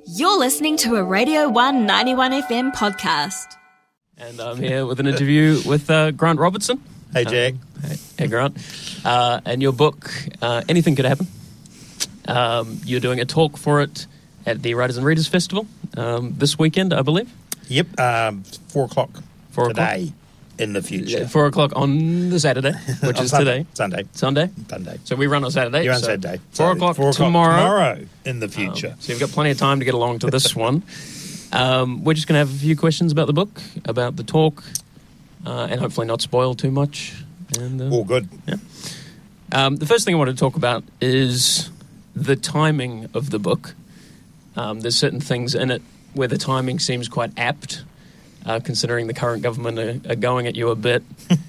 You're listening to a Radio 1 91 FM podcast. And I'm here with an interview with Grant Robertson. Hey, Jack. Hey, Grant. And your book, Anything Could Happen. You're doing a talk for it at the Writers and Readers Festival this weekend, I believe. Yep, 4 o'clock 4 today in the future. Yeah, 4 o'clock on the Saturday, which is today. Sunday. Sunday? Sunday. So we run on Saturday. You're on Saturday. 4 o'clock tomorrow in the future. So you've got plenty of time to get along to this one. We're just going to have a few questions about the book, about the talk, and hopefully not spoil too much. And, all good. Yeah. The first thing I want to talk about is the timing of the book. There's certain things in it where the timing seems quite apt, considering the current government are going at you a bit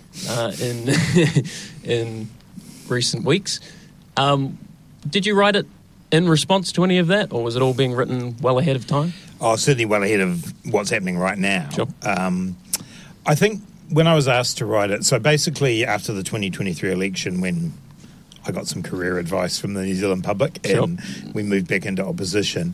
in recent weeks. Did you write it in response to any of that, or was it all being written well ahead of time? Oh, certainly well ahead of what's happening right now. Sure. I think when I was asked to write it, so basically after the 2023 election, when I got some career advice from the New Zealand public and we moved back into opposition,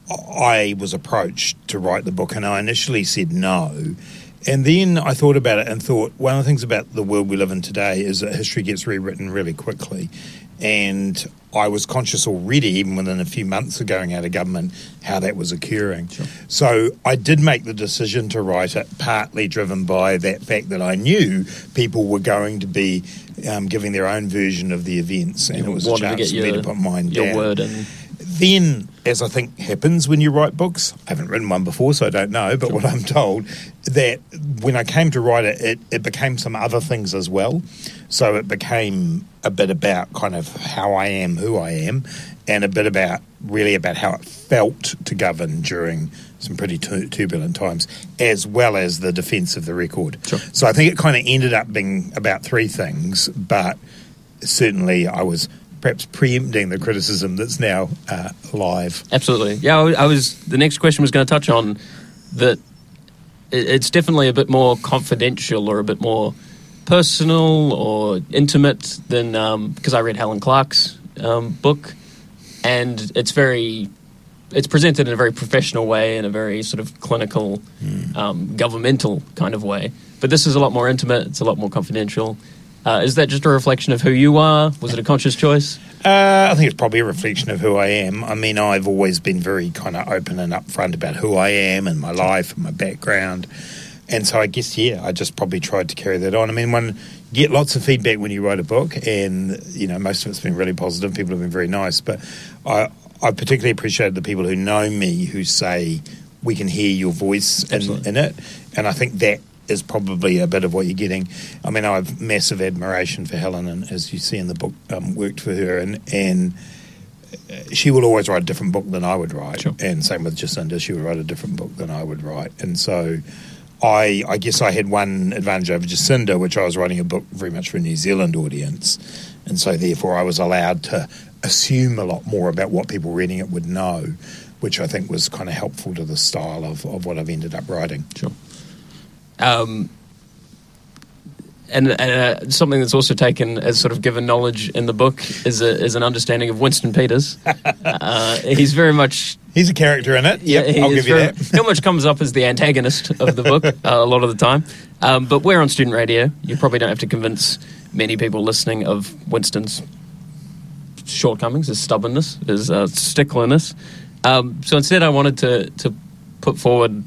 I was approached to write the book, and I initially said no. And then I thought about it and thought, one of the things about the world we live in today is that history gets rewritten really quickly. And I was conscious already, even within a few months of going out of government, how that was occurring. Sure. So I did make the decision to write it, partly driven by that fact that I knew people were going to be giving their own version of the events, and it was a chance for me to put mine down. Your word in. Then, as I think happens when you write books, I haven't written one before, so I don't know, but what I'm told, that when I came to write it, it became some other things as well. So it became a bit about kind of how I am, who I am, and a bit about how it felt to govern during some pretty turbulent times, as well as the defence of the record. Sure. So I think it kind of ended up being about three things, but certainly I was perhaps preempting the criticism that's now live. Absolutely. Yeah, I was. The next question was going to touch on that. It's definitely a bit more confidential or a bit more personal or intimate than because I read Helen Clark's book, and it's presented in a very professional way, in a very sort of clinical, governmental kind of way. But this is a lot more intimate. It's a lot more confidential. Is that just a reflection of who you are? Was it a conscious choice? I think it's probably a reflection of who I am. I mean, I've always been very kind of open and upfront about who I am and my life and my background. And so I guess, I just probably tried to carry that on. I mean, you get lots of feedback when you write a book, and, most of it's been really positive. People have been very nice. But I particularly appreciated the people who know me who say, we can hear your voice in it. And I think that is probably a bit of what you're getting. I mean, I have massive admiration for Helen, and as you see in the book, worked for her, and she will always write a different book than I would write. Sure. And same with Jacinda, she would write a different book than I would write. And so I guess I had one advantage over Jacinda, which I was writing a book very much for a New Zealand audience, and so therefore I was allowed to assume a lot more about what people reading it would know, which I think was kind of helpful to the style of what I've ended up writing. Sure. And something that's also taken as sort of given knowledge in the book is an understanding of Winston Peters. He's very much... He's a character in it. Yep, I'll give you that. He much comes up as the antagonist of the book a lot of the time. But we're on student radio. You probably don't have to convince many people listening of Winston's shortcomings, his stubbornness, his stickliness. So instead I wanted to put forward...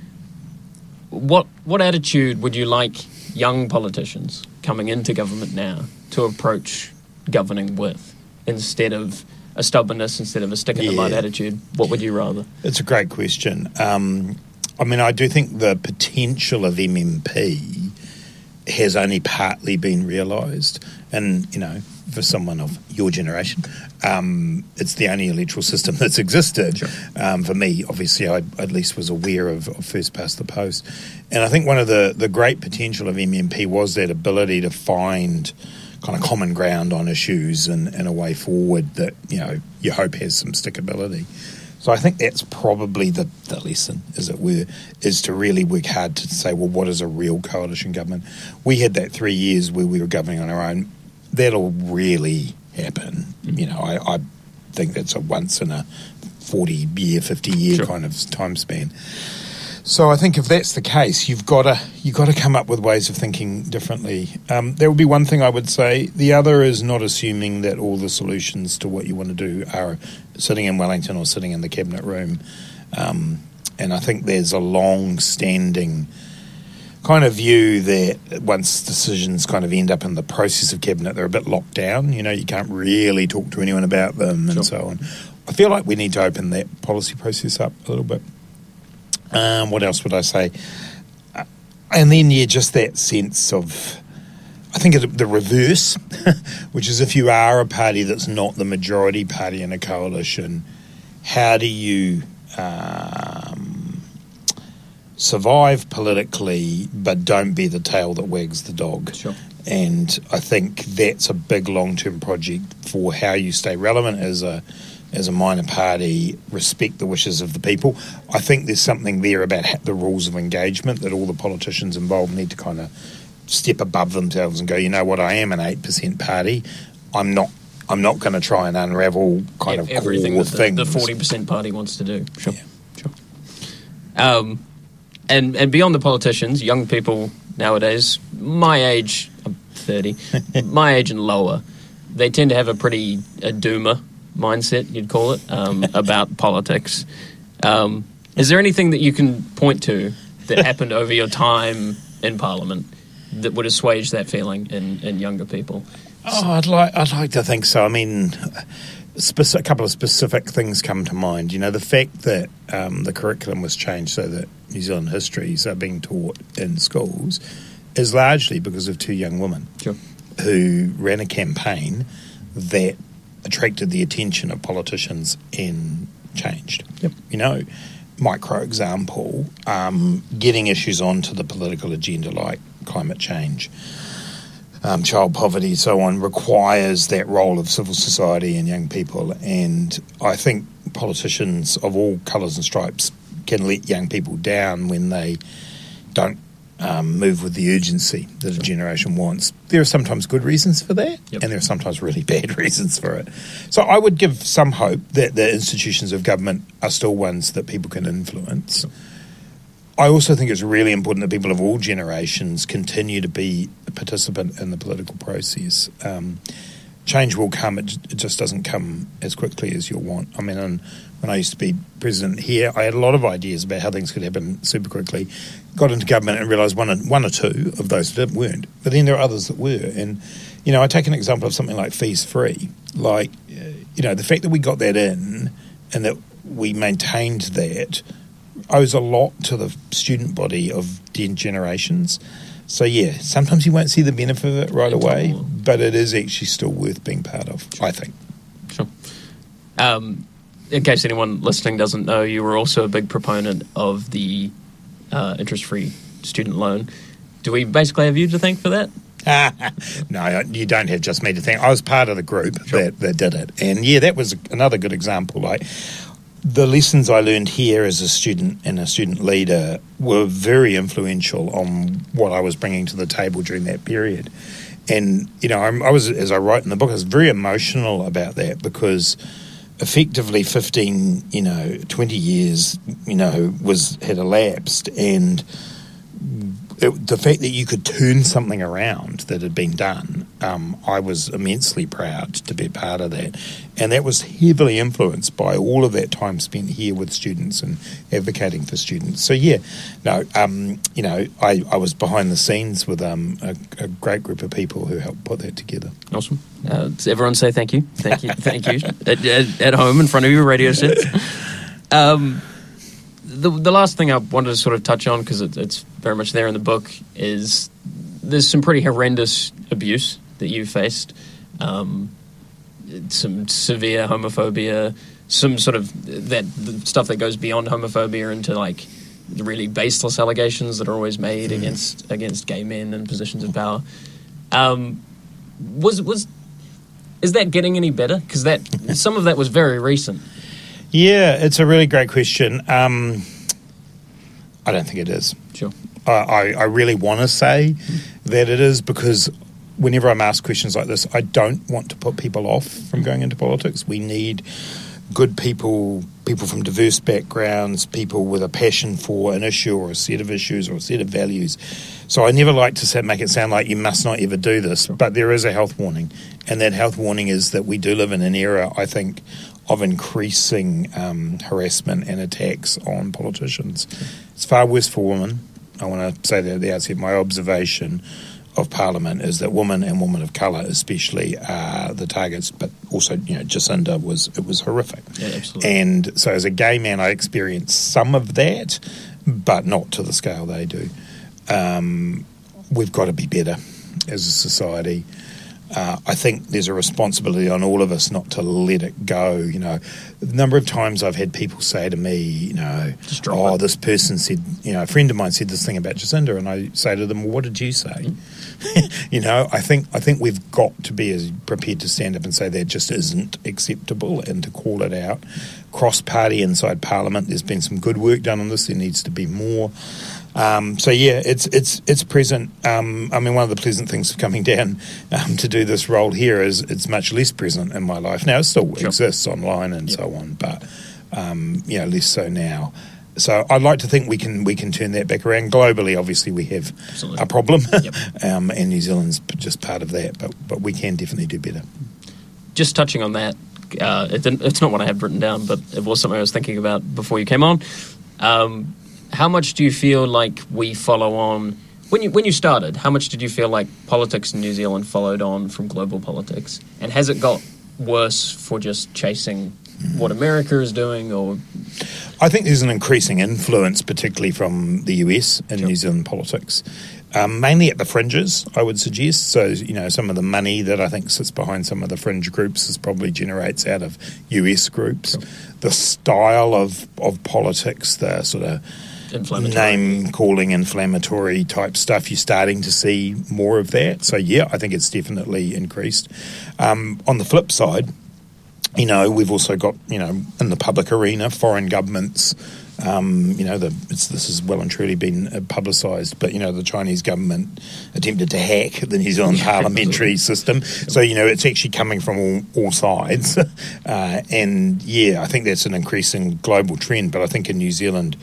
What attitude would you like young politicians coming into government now to approach governing with, instead of a stubbornness, instead of a stick-in-the-mud attitude? What would you rather? It's a great question. I mean, I do think the potential of MMP has only partly been realised. And, for someone of your generation, it's the only electoral system that's existed. Sure. For me, obviously, I at least was aware of first past the post. And I think one of the great potential of MMP was that ability to find kind of common ground on issues and a way forward that, you hope has some stickability. So I think that's probably the lesson, as it were, is to really work hard to say, well, what is a real coalition government? We had that 3 years where we were governing on our own. That'll really happen. I think that's a once in a 40-year, 50-year Sure. kind of time span. So I think if that's the case, you've got to come up with ways of thinking differently. That would be one thing I would say. The other is not assuming that all the solutions to what you want to do are sitting in Wellington or sitting in the cabinet room. And I think there's a long-standing kind of view that once decisions kind of end up in the process of cabinet, they're a bit locked down. You know, you can't really talk to anyone about them and so on. I feel like we need to open that policy process up a little bit. What else would I say? And then, just that sense of, I think the reverse, which is if you are a party that's not the majority party in a coalition, how do you survive politically but don't be the tail that wags the dog? Sure. And I think that's a big long-term project for how you stay relevant as a minor party, respect the wishes of the people. I think there's something there about the rules of engagement that all the politicians involved need to kind of step above themselves and go, you know what, I am an 8% party. I'm not going to try and unravel kind of everything core that things. the 40% party wants to do. Sure. Yeah. Sure. And beyond the politicians, young people nowadays, my age, I'm 30, my age and lower, they tend to have a pretty doomer mindset, you'd call it, about politics. Is there anything that you can point to that happened over your time in Parliament that would assuage that feeling in younger people? Oh, I'd like to think so. I mean, a couple of specific things come to mind. You know, the fact that the curriculum was changed so that New Zealand histories are being taught in schools is largely because of two young women who ran a campaign that attracted the attention of politicians and changed. Yep. You know, micro example, getting issues onto the political agenda like climate change, child poverty, so on, requires that role of civil society and young people. And I think politicians of all colours and stripes can let young people down when they don't move with the urgency that a generation wants. There are sometimes good reasons for that, and there are sometimes really bad reasons for it. So I would give some hope that the institutions of government are still ones that people can influence. Sure. I also think it's really important that people of all generations continue to be a participant in the political process. Change will come, it just doesn't come as quickly as you'll want. I mean, when I used to be president here, I had a lot of ideas about how things could happen super quickly. Got into government and realised one or two of those weren't. But then there are others that were. And, you know, I take an example of something like fees free. Like, you know, the fact that we got that in and that we maintained that owes a lot to the student body of 10 generations. So, sometimes you won't see the benefit of it right away, but it is actually still worth being part of, I think. Sure. In case anyone listening doesn't know, you were also a big proponent of the interest-free student loan. Do we basically have you to thank for that? No, you don't have just me to thank. I was part of the group that did it. And, that was another good example. Like, the lessons I learned here as a student and a student leader were very influential on what I was bringing to the table during that period. And, you know, I was, as I write in the book, I was very emotional about that because effectively 15, 20 years, had elapsed, and the fact that you could turn something around that had been done, I was immensely proud to be part of that. And that was heavily influenced by all of that time spent here with students and advocating for students. So, I was behind the scenes with a great group of people who helped put that together. Awesome. Does everyone say thank you? Thank you. Thank you. At home in front of your radio sets. The last thing I wanted to sort of touch on, because it's very much there in the book, is there's some pretty horrendous abuse that you faced, some severe homophobia, some sort of the stuff that goes beyond homophobia into like the really baseless allegations that are always made against gay men in positions of power. Is that getting any better? Because some of that was very recent. Yeah, it's a really great question. I don't think it is. Sure. I really want to say that it is, because whenever I'm asked questions like this, I don't want to put people off from going into politics. We need good people people from diverse backgrounds, people with a passion for an issue or a set of issues or a set of values. So I never like to make it sound like you must not ever do this, but there is a health warning. And that health warning is that we do live in an era, I think, of increasing harassment and attacks on politicians. It's far worse for women. I want to say that at the outset. My observation of Parliament is that women and women of colour especially are the targets, but also, Jacinda was horrific. Yeah, absolutely. And so as a gay man, I experienced some of that, but not to the scale they do. We've got to be better as a society. I think there's a responsibility on all of us not to let it go. The number of times I've had people say to me, this person said, a friend of mine said this thing about Jacinda, and I say to them, well, what did you say? I think we've got to be as prepared to stand up and say that just isn't acceptable and to call it out. Cross-party inside Parliament, there's been some good work done on this. There needs to be more. It's present. One of the pleasant things of coming down to do this role here is it's much less present in my life now. It still exists online and so on, but less so now. So I'd like to think we can turn that back around. Globally, obviously, we have a problem, and New Zealand's just part of that. But we can definitely do better. Just touching on that, it's not what I had written down, but it was something I was thinking about before you came on. How much do you feel like we follow on when you started? How much did you feel like politics in New Zealand followed on from global politics, and has it got worse for just chasing what America is doing? Or I think there's an increasing influence, particularly from the US in New Zealand politics, mainly at the fringes, I would suggest. So, some of the money that I think sits behind some of the fringe groups is probably generates out of US groups. The style of politics, the sort of name-calling, inflammatory type stuff, you're starting to see more of that. So, I think it's definitely increased. On the flip side, we've also got, in the public arena, foreign governments, this has well and truly been publicised, but, the Chinese government attempted to hack the New Zealand parliamentary system. So, it's actually coming from all sides. I think that's an increasing global trend, but I think in New Zealand,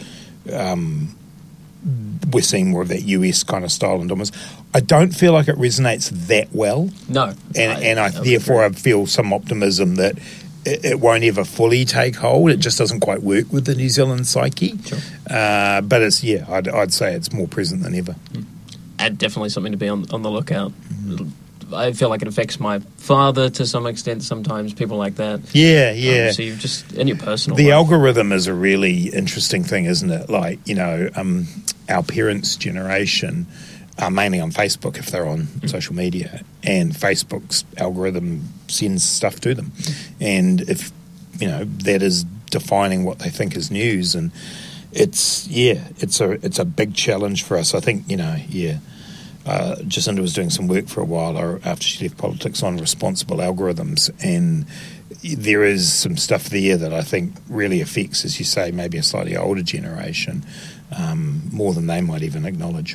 we're seeing more of that US kind of style and dominance. I don't feel like it resonates that well. No. I feel some optimism that it won't ever fully take hold. It just doesn't quite work with the New Zealand psyche. Sure. But it's, I'd say it's more present than ever. And definitely something to be on the lookout. Mm-hmm. I feel like it affects my father to some extent sometimes, people like that. Yeah. So you just, in your personal The life. algorithm is a really interesting thing, isn't it? Like, our parents' generation are mainly on Facebook if they're on social media, and Facebook's algorithm sends stuff to them. And if, that is defining what they think is news, and it's a big challenge for us. I think, Jacinda was doing some work for a while after she left politics on responsible algorithms, and there is some stuff there that I think really affects, as you say, maybe a slightly older generation more than they might even acknowledge.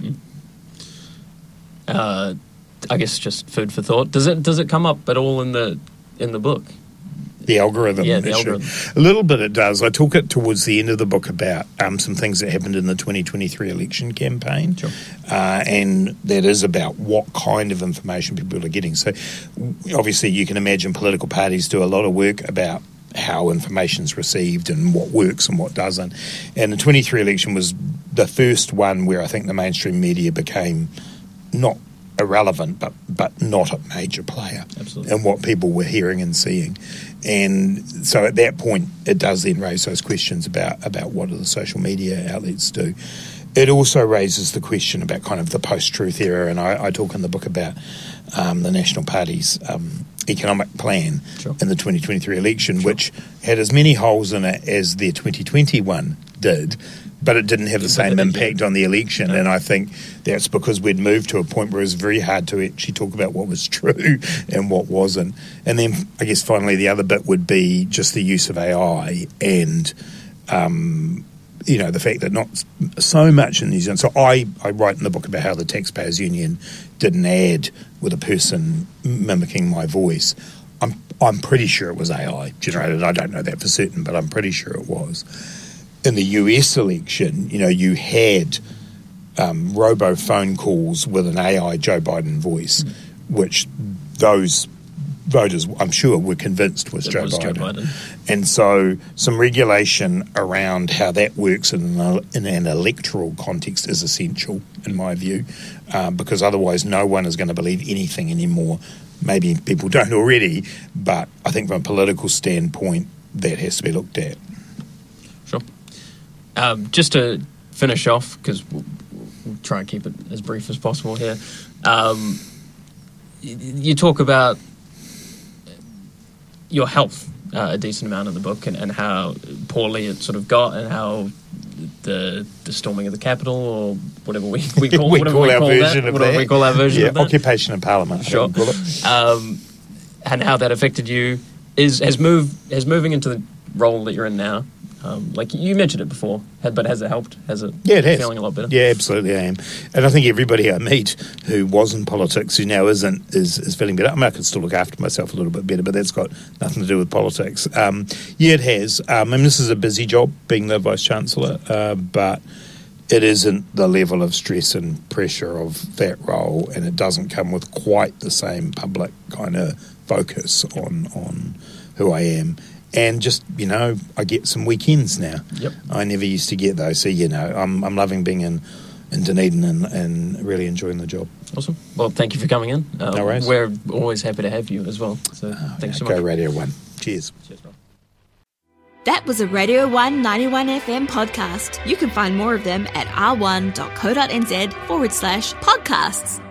I guess just food for thought. Does it come up at all in the book? The algorithm issue. Algorithm. A little bit it does. I talk it towards the end of the book about some things that happened in the 2023 election campaign. Sure. And that is about what kind of information people are getting. So obviously you can imagine political parties do a lot of work about how information's received and what works and what doesn't. And the 23 election was the first one where I think the mainstream media became not irrelevant, but not a major player. Absolutely. In what people were hearing and seeing. And so at that point, it does then raise those questions about what do the social media outlets do. It also raises the question about kind of the post-truth era, and I talk in the book about the National Party's economic plan in the 2023 election, which had as many holes in it as their 2021 did, but it didn't have the same impact on the election. And I think that's because we'd moved to a point where it was very hard to actually talk about what was true and what wasn't. And then I guess finally the other bit would be just the use of AI and the fact that not so much in New Zealand. So I write in the book about how the Taxpayers Union did an ad with a person mimicking my voice. I'm pretty sure it was AI generated. I don't know that for certain, but I'm pretty sure it was. In the US election, you had robo phone calls with an AI Joe Biden voice, which those voters, I'm sure, were convinced was Joe Biden. And so some regulation around how that works in an electoral context is essential, in my view, because otherwise no one is going to believe anything anymore. Maybe people don't already, but I think from a political standpoint, that has to be looked at. Sure. Just to finish off, because we'll try and keep it as brief as possible here, you talk about your health a decent amount in the book, and how poorly it sort of got, and how the storming of the Capitol, or whatever we call our version of that. Occupation of Parliament. Sure. And how that affected you has moving into the role that you're in now. Like you mentioned it before, but has it helped? Has it? Yeah, it has. Feeling a lot better? Yeah, absolutely, I am. And I think everybody I meet who was in politics, who now isn't, is feeling better. I mean, I can still look after myself a little bit better, but that's got nothing to do with politics. Yeah, it has. I mean, this is a busy job, being the Vice-Chancellor, but it isn't the level of stress and pressure of that role, and it doesn't come with quite the same public kind of focus on who I am. And just, I get some weekends now. Yep. I never used to get those. So, I'm loving being in Dunedin and really enjoying the job. Awesome. Well, thank you for coming in. No worries. We're always happy to have you as well. So thanks so much. Go Radio 1. Cheers. Cheers, bro. That was a Radio 1 91 FM podcast. You can find more of them at r1.co.nz/podcasts.